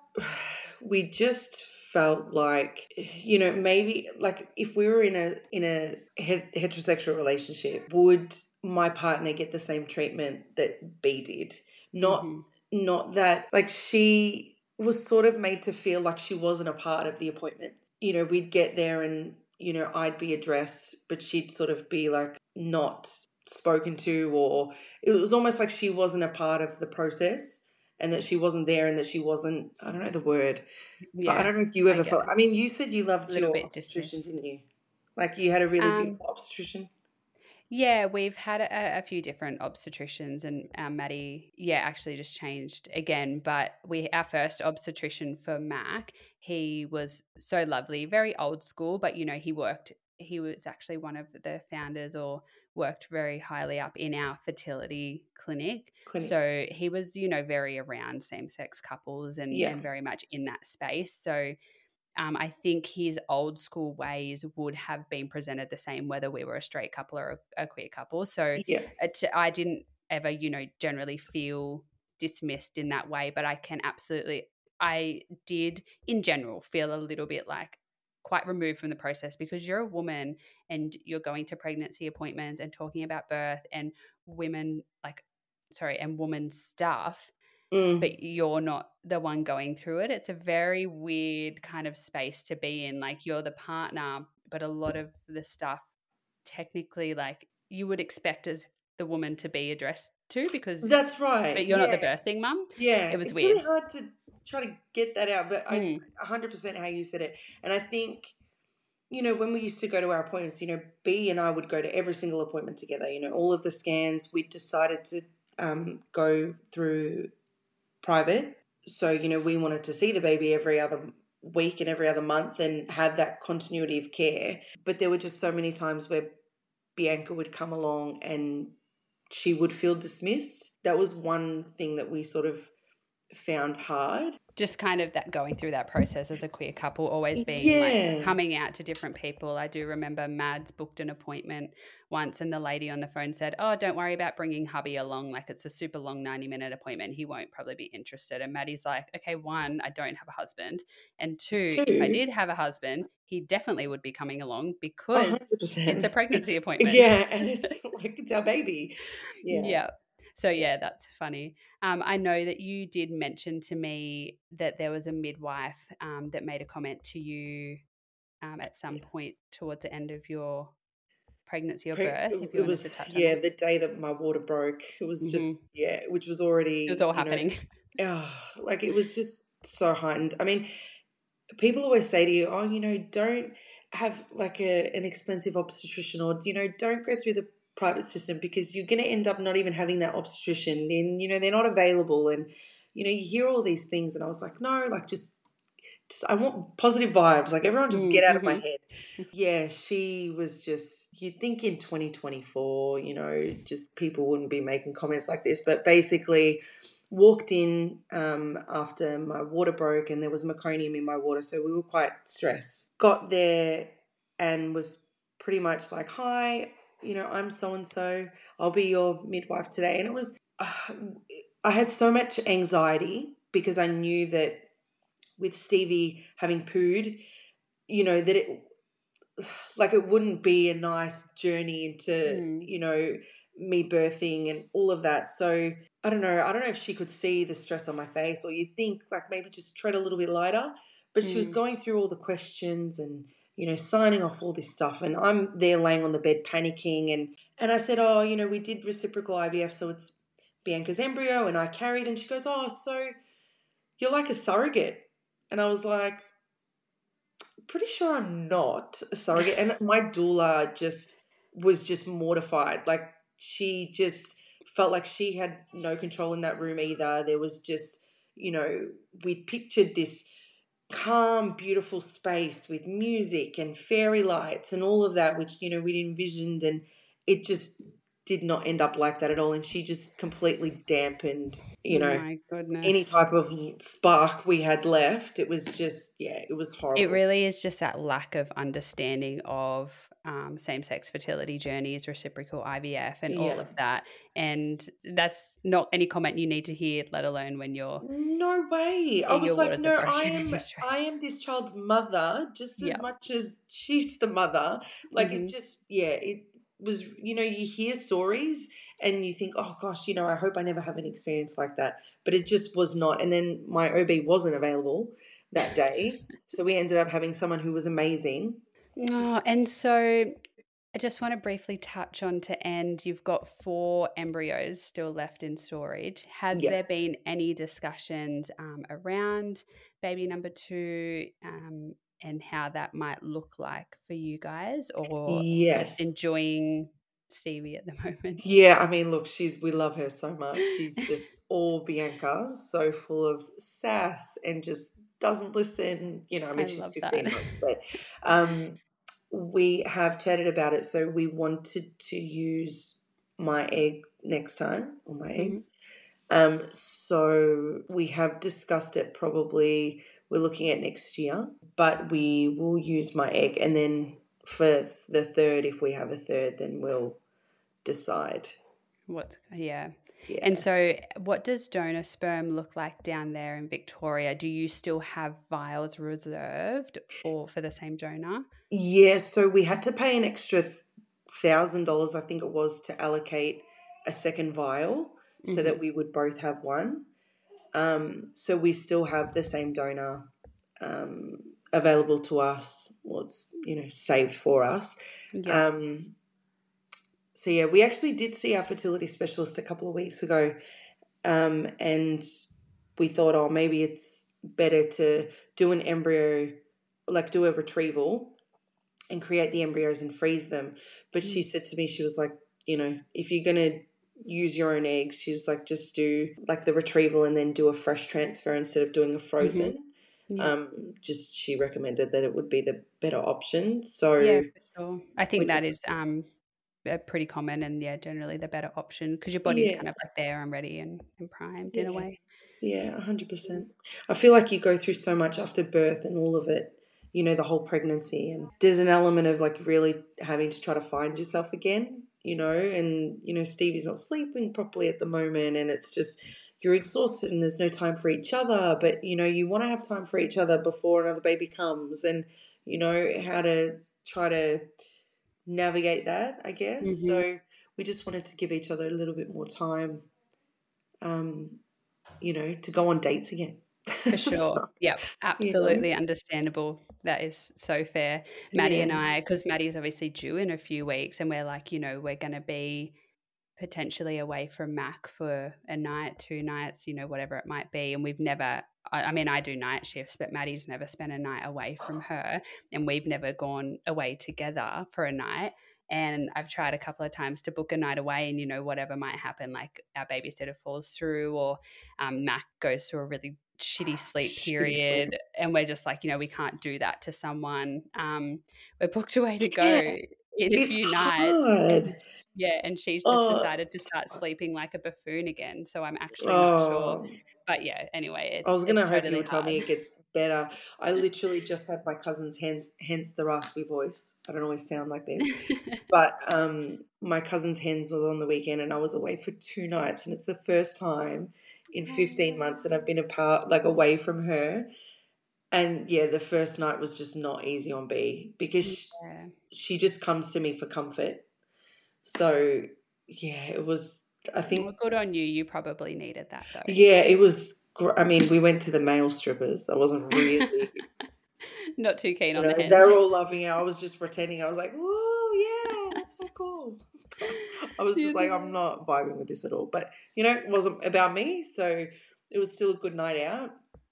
[SPEAKER 2] We just felt like, you know, maybe like if we were in a in a heterosexual relationship, would my partner get the same treatment that B did? Not mm-hmm. not that like she was sort of made to feel like she wasn't a part of the appointment. You know, we'd get there and, you know, I'd be addressed, but she'd sort of be like not spoken to, or it was almost like she wasn't a part of the process, and that she wasn't there, and that she wasn't, I don't know the word, yeah, but I don't know if you ever I felt, it. I mean, you said you loved your obstetrician, dismissed. Didn't you? Like you had a really um, beautiful obstetrician.
[SPEAKER 1] Yeah, we've had a, a few different obstetricians, and um, Maddie, yeah, actually just changed again. But we, our first obstetrician for Mac, he was so lovely, very old school, but you know, he worked, he was actually one of the founders or worked very highly up in our fertility clinic. clinic. So he was, you know, very around same-sex couples and, yeah. and very much in that space. So Um, I think his old school ways would have been presented the same whether we were a straight couple or a, a queer couple. So
[SPEAKER 2] yeah.
[SPEAKER 1] it, I didn't ever, you know, generally feel dismissed in that way, but I can absolutely, I did in general feel a little bit like quite removed from the process, because you're a woman and you're going to pregnancy appointments and talking about birth and women like, sorry, and woman stuff.
[SPEAKER 2] Mm.
[SPEAKER 1] But you're not the one going through it. It's a very weird kind of space to be in. Like you're the partner, but a lot of the stuff technically like you would expect as the woman to be addressed to, because
[SPEAKER 2] that's right.
[SPEAKER 1] But you're
[SPEAKER 2] yeah.
[SPEAKER 1] not the birthing mum.
[SPEAKER 2] Yeah.
[SPEAKER 1] It was
[SPEAKER 2] it's
[SPEAKER 1] weird.
[SPEAKER 2] It's really hard to try to get that out, but mm. I one hundred percent how you said it. And I think, you know, when we used to go to our appointments, you know, B and I would go to every single appointment together, you know, all of the scans. We decided to um, go through private. So, you know, we wanted to see the baby every other week and every other month and have that continuity of care. But there were just so many times where Bianca would come along and she would feel dismissed. That was one thing that we sort of found hard.
[SPEAKER 1] Just kind of that going through that process as a queer couple, always being
[SPEAKER 2] yeah.
[SPEAKER 1] like coming out to different people. I do remember Mads booked an appointment once and the lady on the phone said, oh, don't worry about bringing hubby along. Like it's a super long ninety minute appointment. He won't probably be interested. And Maddie's like, okay, one, I don't have a husband. And two, two. if I did have a husband, he definitely would be coming along because one hundred percent. It's a pregnancy
[SPEAKER 2] it's,
[SPEAKER 1] appointment.
[SPEAKER 2] Yeah. And it's like, it's our baby. Yeah.
[SPEAKER 1] Yeah. So yeah, that's funny. Um, I know that you did mention to me that there was a midwife um, that made a comment to you um, at some point towards the end of your pregnancy or
[SPEAKER 2] Pre-
[SPEAKER 1] birth, if you
[SPEAKER 2] It
[SPEAKER 1] wanted to
[SPEAKER 2] was,
[SPEAKER 1] touch on
[SPEAKER 2] yeah,
[SPEAKER 1] that.
[SPEAKER 2] the day that my water broke. It was
[SPEAKER 1] Hmm.
[SPEAKER 2] just, yeah, which was
[SPEAKER 1] It was
[SPEAKER 2] already,
[SPEAKER 1] all
[SPEAKER 2] you know,
[SPEAKER 1] happening.
[SPEAKER 2] oh, like it was just so heightened. I mean, people always say to you, oh, you know, don't have like a an expensive obstetrician, or, you know, don't go through the private system because you're going to end up not even having that obstetrician. And, you know, they're not available. And, you know, you hear all these things. And I was like, no, like just, just I want positive vibes. Like everyone just get out of my
[SPEAKER 1] Mm-hmm.
[SPEAKER 2] head. Yeah, she was just, you'd think in twenty twenty-four, you know, just people wouldn't be making comments like this. But basically, walked in um, after my water broke and there was meconium in my water. So we were quite stressed. Got there and was pretty much like, hi, you know, I'm so and so. I'll be your midwife today. And it was, uh, I had so much anxiety because I knew that with Stevie having pooed, you know, that it, like it wouldn't be a nice journey into,
[SPEAKER 1] Mm.
[SPEAKER 2] you know, me birthing and all of that. So I don't know. I don't know if she could see the stress on my face, or you'd think like maybe just tread a little bit lighter. But she was
[SPEAKER 1] Mm.
[SPEAKER 2] going through all the questions and, you know, signing off all this stuff. And I'm there laying on the bed panicking. And, and I said, oh, you know, we did reciprocal I V F. So it's Bianca's embryo and I carried. And she goes, oh, so you're like a surrogate. And I was like, pretty sure I'm not a surrogate. And my doula just was just mortified. Like she just felt like she had no control in that room either. There was just, you know, we pictured this calm, beautiful space with music and fairy lights and all of that, which, you know, we'd envisioned, and it just did not end up like that at all. And she just completely dampened, you
[SPEAKER 1] Oh
[SPEAKER 2] know,
[SPEAKER 1] my
[SPEAKER 2] any
[SPEAKER 1] goodness.
[SPEAKER 2] type of spark we had left. It was just, yeah, it was
[SPEAKER 1] It
[SPEAKER 2] horrible.
[SPEAKER 1] really is just that lack of understanding of um, same-sex fertility journeys, reciprocal I V F, and all
[SPEAKER 2] Yeah.
[SPEAKER 1] of that. And that's not any comment you need to hear, let alone when you're
[SPEAKER 2] No way. I
[SPEAKER 1] your
[SPEAKER 2] was like,
[SPEAKER 1] waters are
[SPEAKER 2] no, I
[SPEAKER 1] broken and
[SPEAKER 2] am
[SPEAKER 1] you're
[SPEAKER 2] I
[SPEAKER 1] stressed.
[SPEAKER 2] am this child's mother just as
[SPEAKER 1] Yeah.
[SPEAKER 2] much as she's the mother. Like it
[SPEAKER 1] Hmm.
[SPEAKER 2] just, yeah, it was, you know, you hear stories and you think, oh gosh, you know, I hope I never have an experience like that. But it just was not. And then my O B wasn't available that day. So we ended up having someone who was amazing.
[SPEAKER 1] Oh, and so I just want to briefly touch on to end. You've got four embryos still left in storage. Has
[SPEAKER 2] Yeah.
[SPEAKER 1] there been any discussions um, around baby number two um, and how that might look like for you guys, or just
[SPEAKER 2] Yes.
[SPEAKER 1] enjoying Stevie at the moment?
[SPEAKER 2] Yeah, I mean, look, she's we love her so much. She's just all Bianca, so full of sass and just doesn't listen. You know, I mean,
[SPEAKER 1] I
[SPEAKER 2] she's
[SPEAKER 1] love that.
[SPEAKER 2] fifteen months, but um, we have chatted about it. So we wanted to use my egg next time, or my
[SPEAKER 1] Hmm.
[SPEAKER 2] eggs. Um, so we have discussed it. Probably we're looking at next year, but we will use my egg, and then for the third, if we have a third, then we'll decide.
[SPEAKER 1] What? Yeah. And
[SPEAKER 2] Yeah.
[SPEAKER 1] so, what does donor sperm look like down there in Victoria? Do you still have vials reserved or for the same donor?
[SPEAKER 2] Yeah, so we had to pay an extra thousand dollars, I think it was, to allocate a second vial so
[SPEAKER 1] Hmm.
[SPEAKER 2] that we would both have one. Um, so we still have the same donor um, available to us. Well, it's, you know, saved for us.
[SPEAKER 1] Yeah.
[SPEAKER 2] Um, so yeah, we actually did see our fertility specialist a couple of weeks ago, um, and we thought, oh, maybe it's better to do an embryo, like do a retrieval and create the embryos and freeze them. But she
[SPEAKER 1] Mm.
[SPEAKER 2] said to me, she was like, you know, if you're going to use your own eggs, she was like, just do like the retrieval and then do a fresh transfer instead of doing a
[SPEAKER 1] Hmm.
[SPEAKER 2] frozen.
[SPEAKER 1] Yeah.
[SPEAKER 2] Um, just she recommended that it would be the better option.
[SPEAKER 1] Yeah,
[SPEAKER 2] So
[SPEAKER 1] for sure. I
[SPEAKER 2] we're
[SPEAKER 1] think that
[SPEAKER 2] just,
[SPEAKER 1] is um uh, pretty common and yeah, generally the better option because your body's
[SPEAKER 2] yeah,
[SPEAKER 1] kind of like there and ready and, and primed in a
[SPEAKER 2] yeah,
[SPEAKER 1] way.
[SPEAKER 2] yeah, one hundred percent. I feel like you go through so much after birth and all of it, you know, the whole pregnancy. And there's an element of like really having to try to find yourself again, you know, and, you know, Stevie's not sleeping properly at the moment. And it's just, you're exhausted and there's no time for each other. But, you know, you want to have time for each other before another baby comes, and, you know, how to try to navigate that, I guess.
[SPEAKER 1] Hmm.
[SPEAKER 2] So we just wanted to give each other a little bit more time um, you know, to go on dates again.
[SPEAKER 1] For sure.
[SPEAKER 2] So,
[SPEAKER 1] Yep. Absolutely, you know? Understandable. That is so fair. Maddie yeah. and I, because Maddie's obviously due in a few weeks, and we're like, you know, we're going to be potentially away from Mac for a night, two nights, you know, whatever it might be. And we've never, I, I mean, I do night shifts, but Maddie's never spent a night away from her, and we've never gone away together for a night. And I've tried a couple of times to book a night away, and, you know, whatever might happen, like our babysitter falls through, or um, Mac goes through a really shitty sleep period, shitty sleep. And we're just like, you know, we can't do that to someone. Um, we're booked away to go yeah, in a few nights. And, yeah, and she's just oh. decided to start sleeping like a buffoon again. So I'm actually oh. not sure. But yeah, anyway, it's,
[SPEAKER 2] I was going to hope
[SPEAKER 1] totally
[SPEAKER 2] you would
[SPEAKER 1] hard.
[SPEAKER 2] tell me it gets better. I literally just had my cousin's hens, hence the raspy voice. I don't always sound like this. But um, my cousin's hens was on the weekend, and I was away for two nights, and it's the first time in fifteen months that I've been apart, like away from her. And yeah, the first night was just not easy on B, because yeah. she, she just comes to me for comfort. So yeah, it was, I think.
[SPEAKER 1] Well, good on you. You probably needed that though.
[SPEAKER 2] Yeah, it was, I mean, we went to the male strippers. I wasn't really.
[SPEAKER 1] Not too keen
[SPEAKER 2] you
[SPEAKER 1] on
[SPEAKER 2] know,
[SPEAKER 1] the hens.
[SPEAKER 2] They were all loving it. I was just pretending. I was like, whoa, yeah, that's so cool. I was just like, I'm not vibing with this at all. But, you know, it wasn't about me, so it was still a good night out.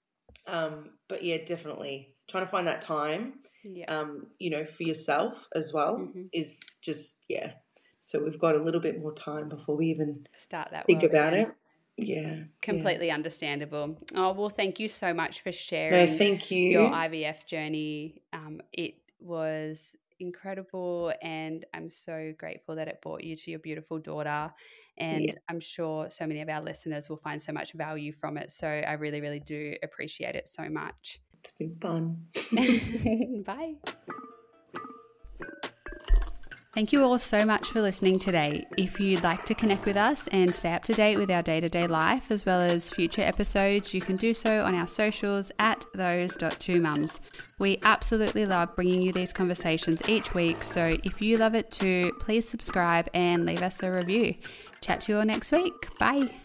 [SPEAKER 2] Um, but, yeah, definitely trying to find that time,
[SPEAKER 1] yeah.
[SPEAKER 2] um, you know, for yourself as well mm-hmm. is just, yeah. So we've got a little bit more time before we even
[SPEAKER 1] start that
[SPEAKER 2] think about
[SPEAKER 1] again.
[SPEAKER 2] it. Yeah.
[SPEAKER 1] Completely
[SPEAKER 2] yeah.
[SPEAKER 1] understandable. Oh, well, thank you so much for sharing
[SPEAKER 2] no, thank you.
[SPEAKER 1] your I V F journey. Um, it was incredible, and I'm so grateful that it brought you to your beautiful daughter. And yeah. I'm sure so many of our listeners will find so much value from it. So I really, really do appreciate it so much.
[SPEAKER 2] It's been fun.
[SPEAKER 1] Bye. Thank you all so much for listening today. If you'd like to connect with us and stay up to date with our day-to-day life as well as future episodes, you can do so on our socials at those dot two mums. We absolutely love bringing you these conversations each week, so if you love it too, please subscribe and leave us a review. Chat to you all next week. Bye.